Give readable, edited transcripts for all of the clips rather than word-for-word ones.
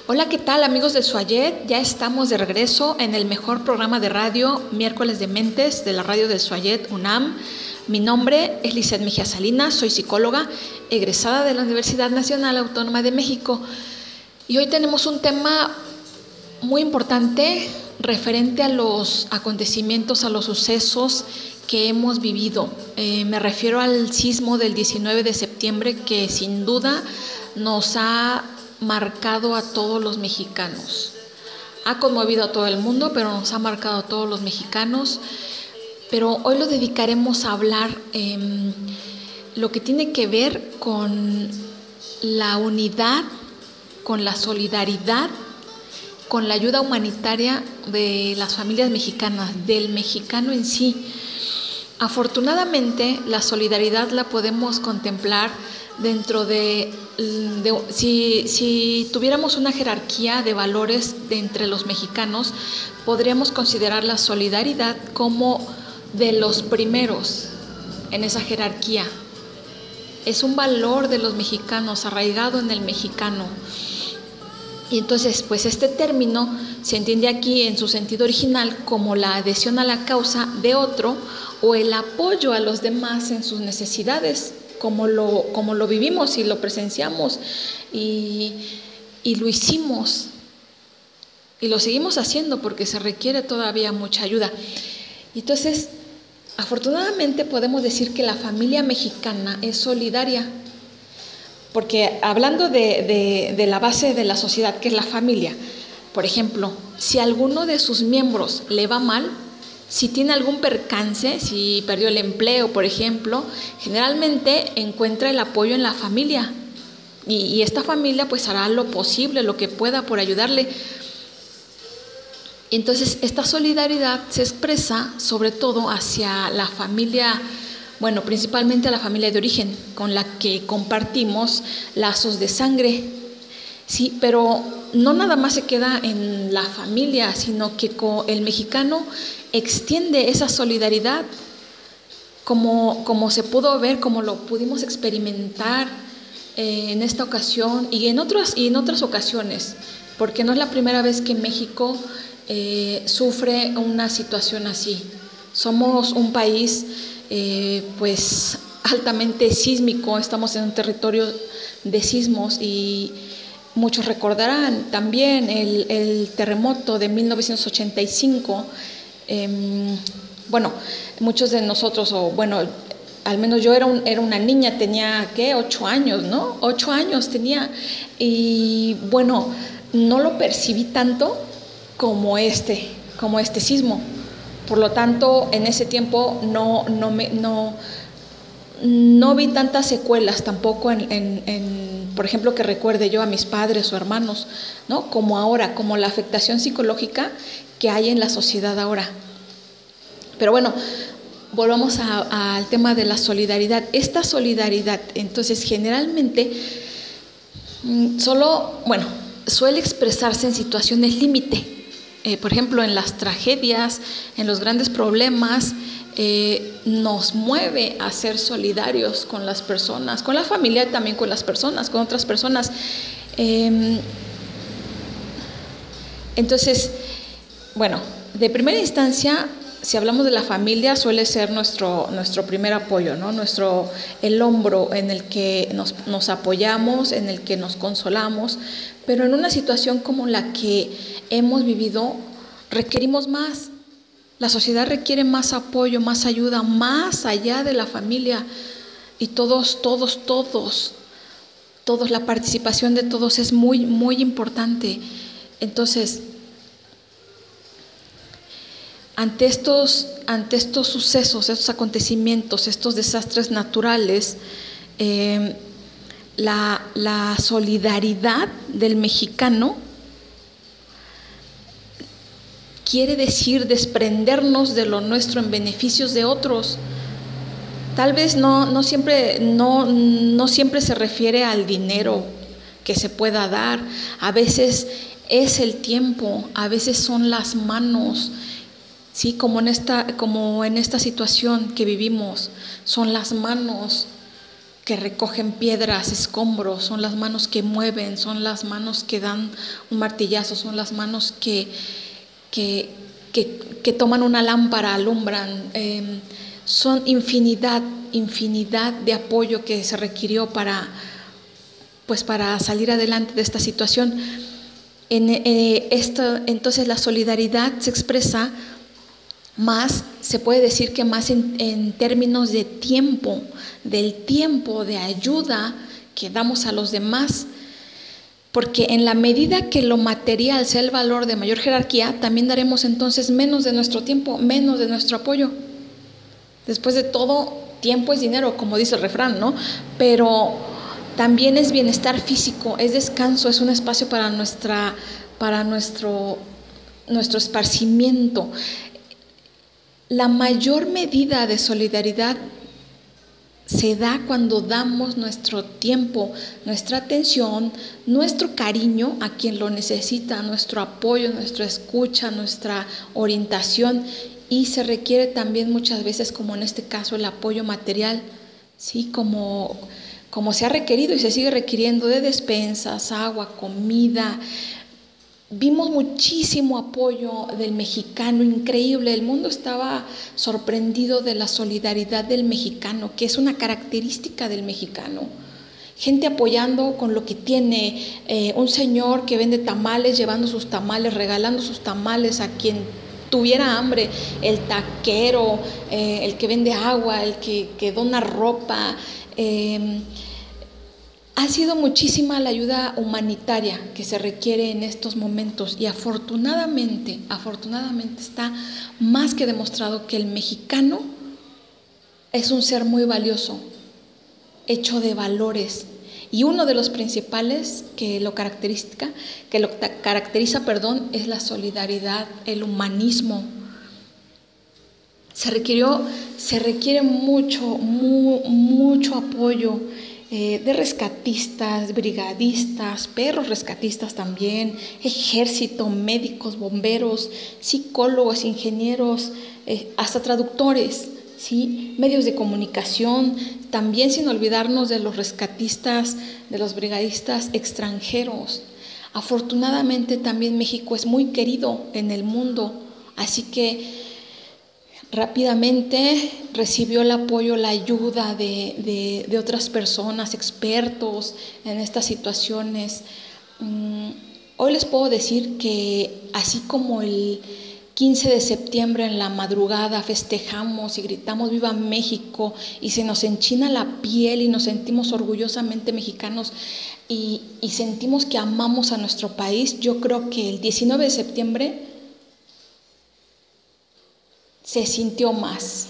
Hola, ¿qué tal amigos del Suayet? Ya estamos de regreso en el mejor programa de radio, Miércoles de Mentes, de la radio del Suayet UNAM. Mi nombre es Lizeth Mejía Salinas, soy psicóloga, egresada de la Universidad Nacional Autónoma de México. Y hoy tenemos un tema muy importante referente a los acontecimientos, a los sucesos que hemos vivido. Me refiero al sismo del 19 de septiembre que sin duda nos ha marcado a todos los mexicanos. Ha conmovido a todo el mundo, pero nos ha marcado a todos los mexicanos. Pero hoy lo dedicaremos a hablar lo que tiene que ver con la unidad, con la solidaridad, con la ayuda humanitaria de las familias mexicanas, del mexicano en sí. Afortunadamente, la solidaridad la podemos contemplar dentro si tuviéramos una jerarquía de valores entre los mexicanos, podríamos considerar la solidaridad como de los primeros en esa jerarquía. Es un valor de los mexicanos, arraigado en el mexicano. Y entonces, pues este término se entiende aquí en su sentido original como la adhesión a la causa de otro o el apoyo a los demás en sus necesidades, como lo vivimos y lo presenciamos y lo hicimos y lo seguimos haciendo porque se requiere todavía mucha ayuda. Entonces, afortunadamente podemos decir que la familia mexicana es solidaria, porque hablando de la base de la sociedad, que es la familia, por ejemplo, si a alguno de sus miembros le va mal, si tiene algún percance, si perdió el empleo, por ejemplo, generalmente encuentra el apoyo en la familia y esta familia pues hará lo posible, lo que pueda por ayudarle. Entonces esta solidaridad se expresa sobre todo hacia la familia, bueno, principalmente a la familia de origen, con la que compartimos lazos de sangre, sí, pero no nada más se queda en la familia, sino que el mexicano extiende esa solidaridad, como se pudo ver, como lo pudimos experimentar en esta ocasión y en otras ocasiones, porque no es la primera vez que México sufre una situación así. Somos un país pues altamente sísmico, estamos en un territorio de sismos y muchos recordarán también el terremoto de 1985. Bueno, muchos de nosotros, al menos yo era una niña, tenía, 8 años, ¿no? 8 años tenía, y bueno, no lo percibí tanto como este sismo. Por lo tanto, en ese tiempo no vi tantas secuelas tampoco por ejemplo, que recuerde yo a mis padres o hermanos, ¿no? Como ahora, como la afectación psicológica que hay en la sociedad ahora. Pero bueno, volvamos al tema de la solidaridad. Esta solidaridad, entonces, generalmente suele expresarse en situaciones límite. Por ejemplo, en las tragedias, en los grandes problemas, nos mueve a ser solidarios con las personas, con la familia, también con las personas, con otras personas. Entonces, bueno, de primera instancia, si hablamos de la familia, suele ser nuestro primer apoyo, ¿no? El hombro en el que nos apoyamos, en el que nos consolamos, pero en una situación como la que hemos vivido, requerimos más. La sociedad requiere más apoyo, más ayuda, más allá de la familia. Y todos, la participación de todos es muy, muy importante. Entonces, ante estos sucesos, estos acontecimientos, estos desastres naturales, la solidaridad del mexicano quiere decir desprendernos de lo nuestro en beneficios de otros. Tal vez no siempre se refiere al dinero que se pueda dar. A veces es el tiempo, a veces son las manos. Sí, como en esta situación que vivimos, son las manos que recogen piedras, escombros, son las manos que mueven, son las manos que dan un martillazo, son las manos que toman una lámpara, alumbran. Son infinidad de apoyo que se requirió para salir adelante de esta situación. Entonces la solidaridad se expresa más, se puede decir que más en términos de tiempo, del tiempo de ayuda que damos a los demás, porque en la medida que lo material sea el valor de mayor jerarquía, también daremos entonces menos de nuestro tiempo, menos de nuestro apoyo. Después de todo, tiempo es dinero, como dice el refrán, ¿no? Pero también es bienestar físico, es descanso, es un espacio para nuestro esparcimiento. La mayor medida de solidaridad se da cuando damos nuestro tiempo, nuestra atención, nuestro cariño a quien lo necesita, nuestro apoyo, nuestra escucha, nuestra orientación, y se requiere también muchas veces, como en este caso, el apoyo material, ¿sí? Como se ha requerido y se sigue requiriendo, de despensas, agua, comida. Vimos muchísimo apoyo del mexicano, increíble. El mundo estaba sorprendido de la solidaridad del mexicano, que es una característica del mexicano. Gente apoyando con lo que tiene, un señor que vende tamales, llevando sus tamales, regalando sus tamales a quien tuviera hambre, el taquero, el que vende agua, el que dona ropa. Ha sido muchísima la ayuda humanitaria que se requiere en estos momentos, y afortunadamente está más que demostrado que el mexicano es un ser muy valioso, hecho de valores, y uno de los principales que lo caracteriza, es la solidaridad, el humanismo. Se requiere mucho apoyo de rescatistas, brigadistas, perros rescatistas también, ejército, médicos, bomberos, psicólogos, ingenieros, hasta traductores, ¿sí? Medios de comunicación, también sin olvidarnos de los rescatistas, de los brigadistas extranjeros. Afortunadamente también México es muy querido en el mundo, así que rápidamente recibió el apoyo, la ayuda de otras personas, expertos en estas situaciones. Hoy les puedo decir que así como el 15 de septiembre en la madrugada festejamos y gritamos ¡Viva México! Y se nos enchina la piel y nos sentimos orgullosamente mexicanos y sentimos que amamos a nuestro país, yo creo que el 19 de septiembre se sintió más.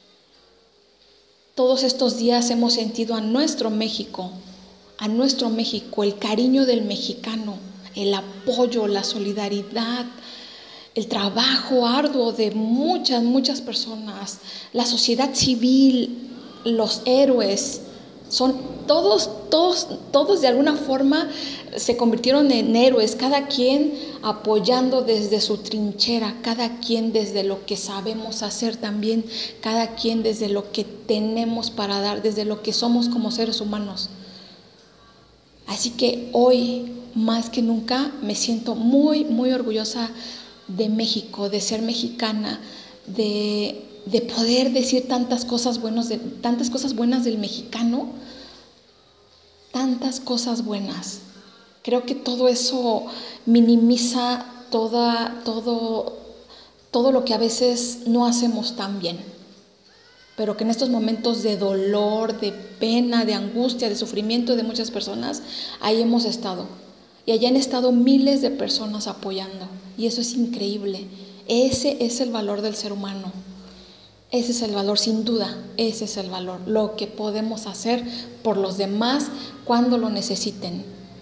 Todos estos días hemos sentido a nuestro México, el cariño del mexicano, el apoyo, la solidaridad, el trabajo arduo de muchas personas, la sociedad civil, los héroes. Son todos de alguna forma se convirtieron en héroes, cada quien apoyando desde su trinchera, cada quien desde lo que sabemos hacer también, cada quien desde lo que tenemos para dar, desde lo que somos como seres humanos. Así que hoy, más que nunca, me siento muy orgullosa de México, de ser mexicana, de poder decir tantas cosas buenas del mexicano, tantas cosas buenas. Creo que todo eso minimiza todo lo que a veces no hacemos tan bien, pero que en estos momentos de dolor, de pena, de angustia, de sufrimiento de muchas personas, ahí hemos estado. Y allá han estado miles de personas apoyando, y eso es increíble. Ese es el valor del ser humano. Ese es el valor, sin duda, ese es el valor, lo que podemos hacer por los demás cuando lo necesiten.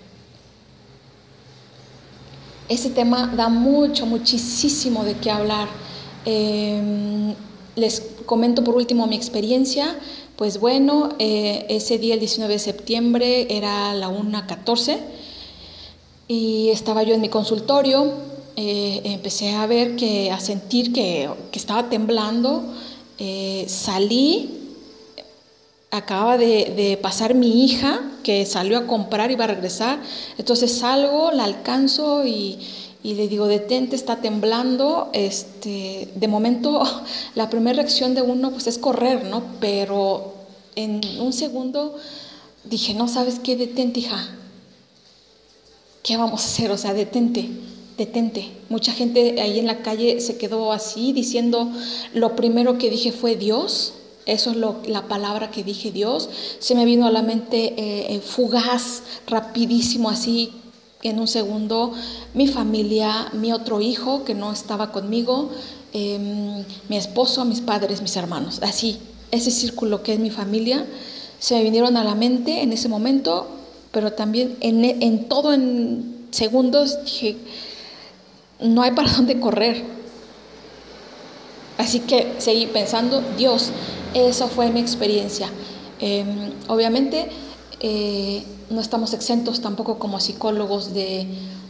Ese tema da muchísimo de qué hablar. Les comento por último mi experiencia. Pues bueno, ese día, el 19 de septiembre, era la 1:14 y estaba yo en mi consultorio. Empecé a sentir que estaba temblando. Salí acababa de pasar mi hija, que salió a comprar, iba a regresar. Entonces salgo, la alcanzo y le digo, detente, está temblando. De momento, la primera reacción de uno pues es correr, ¿no? Pero en un segundo dije, no, ¿sabes qué? Detente, hija. ¿Qué vamos a hacer? O sea, detente. Mucha gente ahí en la calle se quedó así diciendo, lo primero que dije fue Dios. Eso es la palabra que dije, Dios. Se me vino a la mente fugaz, rapidísimo, así en un segundo, mi familia, mi otro hijo que no estaba conmigo, mi esposo, mis padres, mis hermanos. Así, ese círculo que es mi familia, se me vinieron a la mente en ese momento, pero también en todo en segundos dije, no hay para dónde correr. Así que seguí pensando, Dios, esa fue mi experiencia. Obviamente no estamos exentos tampoco como psicólogos de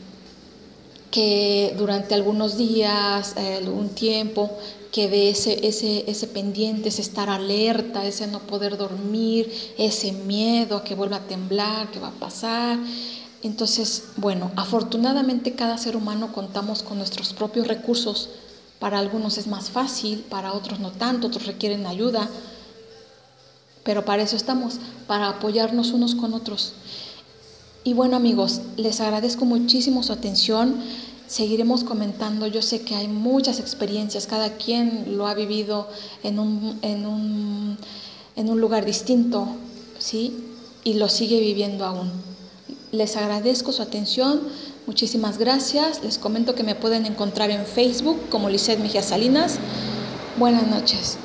que durante algunos días, algún tiempo, que de ese pendiente, ese estar alerta, ese no poder dormir, ese miedo a que vuelva a temblar, que va a pasar. Entonces, bueno, afortunadamente cada ser humano contamos con nuestros propios recursos. Para algunos es más fácil, para otros no tanto, otros requieren ayuda, pero para eso estamos, para apoyarnos unos con otros. Y bueno, amigos, les agradezco muchísimo su atención. Seguiremos comentando. Yo sé que hay muchas experiencias, cada quien lo ha vivido en un lugar distinto, ¿sí? Y lo sigue viviendo aún. Les agradezco su atención, muchísimas gracias. Les comento que me pueden encontrar en Facebook como Lisette Mejía Salinas. Buenas noches.